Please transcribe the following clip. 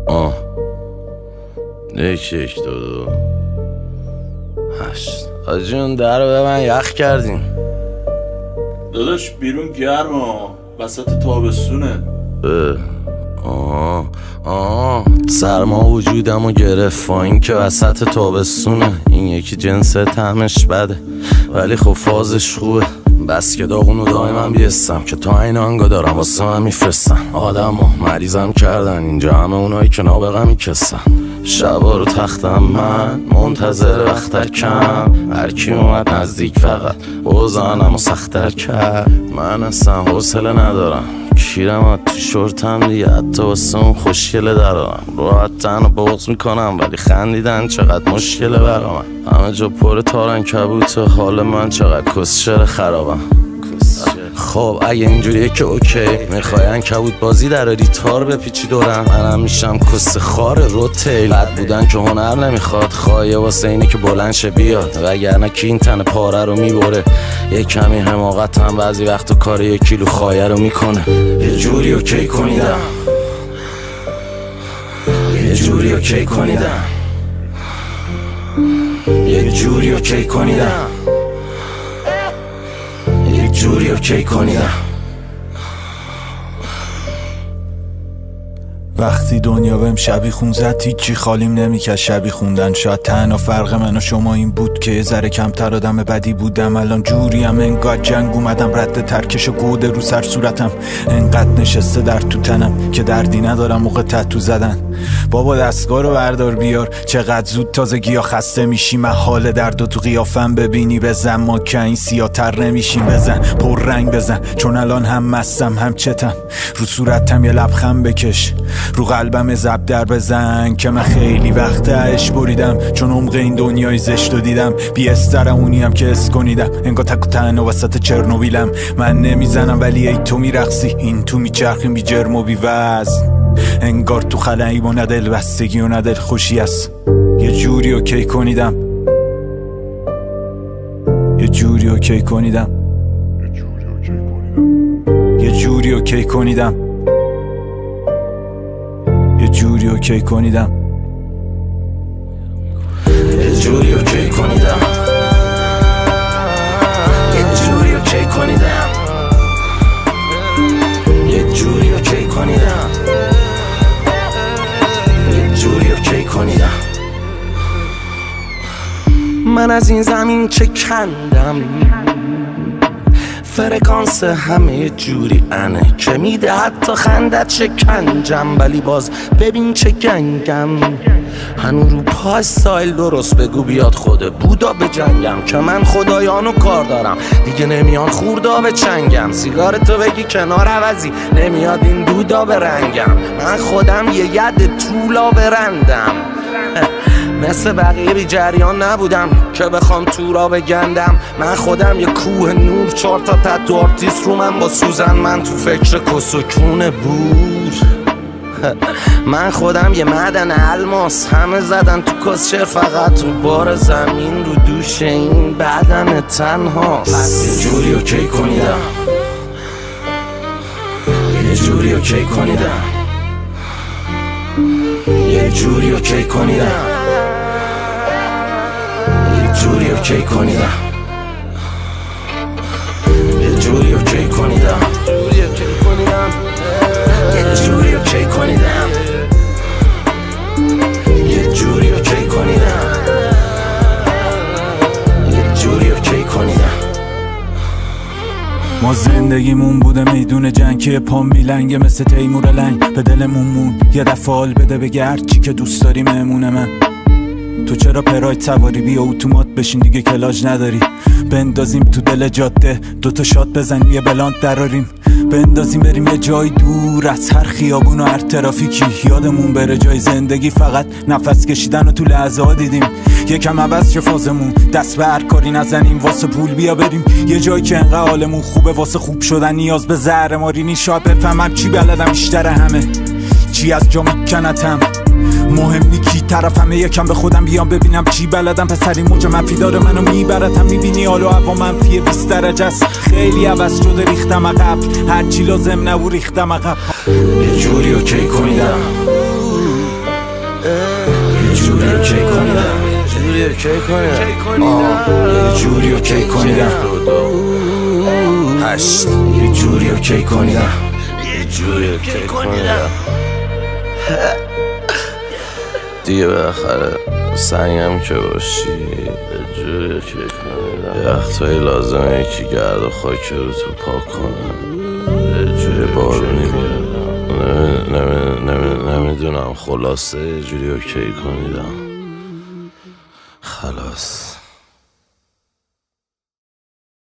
یک دو 8 آجون در به من یخ کردیم داداش بیرون گرما وسط تابستونه. سرما وجودمو گرفت با این که وسط تابستونه. این یکی جنس طعمش بده ولی خب فازش خوبه. بس که داغونو دائما بیستم که تا این آنگا دارم واسه من میفرستن. آدمو مریضم کردن اینجا همه اونایی که نابغه میکسن. شبا رو تختم من منتظر وقتکم. هرکی اومد نزدیک فقط بزنمو سختر کرد. من اصلا حوصله ندارم کیرم تو شورتم دیگه. حتی واسه اون خوشگله درارم راحت تنو بغض میکنم ولی خندیدن چقدر مشکله برا من. همه جا پر تارن کبوت حال من چقدر کسشر خرابم. خب اگه اینجوریه که اوکی میخواین کبوت بازی دراری تار بپیچی دورم. منم میشم کس خار روتیل. بد بودن که هنر نمیخواد خواهیه واسه اینه که بلند شه بیاد. وگرنه کی این تن پاره رو میبره. یه کمی حماقت هم بعضی وقتا کار 1 کیلو خایه رو میکنه. یه جوری اوکی کنیدم یه جوری اوکی کنیدم یه جوری اوکی کنیدم یه جوری اوکی کنیدم. وقتی دنیا بهم شبی خون زد هیچی خالیم نمیکرد شبی خوندن. شاید تنها فرق من و شما این بود که ذره کمتر آدم بدی بودم. الان جوریم انقدر جنگ اومدم رد ترکش و گوده رو سر صورتم. انقدر نشسته در تو تنم که دردی ندارم موقع تتو زدن. بابا دستگاه رو بردار بیار چقدر زود تازگی ها خسته میشی. من حال درد و تو قیافم ببینی بزن ما که این سیاتر نمیشیم. بزن پر رنگ بزن چون الان هم مستم هم چتم. رو صورتم یه لبخند بکش رو قلبم زب در بزن که من خیلی وقت عشق بریدم. چون عمق این دنیای زشت رو دیدم. بی استرم اونیم که اسکنیدم. انگار تک و تنها وسط چرنوبیلم. من نمیزنم ولی ای تو میرقصی. این تو میچرخیم بی جرم و بی وزن. انگار تو خلایی و ندل بستگی و ندل خوشی است. یه جوری اوکی کنیدم یه جوری اوکی کنیدم یه جوری اوکی کنیدم یه جوری اوکی کنیدم یه جوری اوکی کنیدم یه جوری اوکی کنیدم یه جوری اوکی کنیدم یه جوری اوکی کنیدم. من از این زمین چه کندم فرکانس همه جوری انه که میده حتی خندت شکنجم. ولی باز ببین چه گنگم هنو رو پای سایل درست بگو بیاد خود بودا به جنگم. که من خدایانو کار دارم دیگه نمیان خوردا به چنگم. سیگارتو بگی کنار عوضی نمیاد این دودا به رنگم. من خودم یه ید طولا برندم مثل بقیه بی جریان نبودم که بخوام تو را بگندم. من خودم یه کوه نور 4 تا تتو آرتیست رو من با سوزن. من تو فکر کسکون بور. من خودم یه معدن الماس. همه زدن تو کسچه فقط تو بار زمین رو دوش این بدن تنهاست. یه جوری اوکی کنیدم یه جوری اوکی کنیدم یه جوری اوکی کنیدم یه جوری اوکی کنیدم یه جوری اوکی کنیدم یه جوری اوکی کنیدم یه جوری اوکی کنیدم یه جوری اوکی کنیدم. ما زندگیمون بوده میدون جنگ که پام میلنگه مثل تیمور لنگ. به دلمون مون یه دفعه حال بده بگه هرچی که دوست داری مهمونه من. تو چرا پراید سواری بیا اتومات بشین دیگه کلاج نداری. بندازیم تو دل جاده 2 تا شات بزنیم یه بلانت دراریم. بندازیم بریم یه جای دور از هر خیابون و هر ترافیکی. یادمون بره جای زندگی فقط نفس کشیدن و تو لحظه ها دیدیم. یکم عوض شه فازمون دست به هر کاری نزنیم واسه پول بیا بریم یه جایی که انقدر حالمون خوبه. واسه خوب شدن نیاز به زهر ماری نیست. شاید بفهمم چی بلدم بیشتر همه چی از جا میکنتم. مهم نی کی طرفمه یکم به خودم بیام ببینم چی بلدم. پسری موج منفی داره منو میبرتم. میبینی حالا هوا منفی 20 درجه است. خیلی عوض شده ریختم عقب. هرچی لازم نبود ریختم عقب. یه جوری اوکی کنیدم اوکی کنیدم جوری اوکی کنیدم یه جوری اوکی کنیدم 8 یه جوری اوکی کنیدم یه جوری اوکی کنیدم دیگه بالاخره سنگم که باشی یه جوری اوکی کنیدم یه وقتایی لازمه یکی گرد و خاک رو تو پاک کنم یه جوری بارونی بیاد نمیدونم خلاصه یه جوری اوکی کنیدم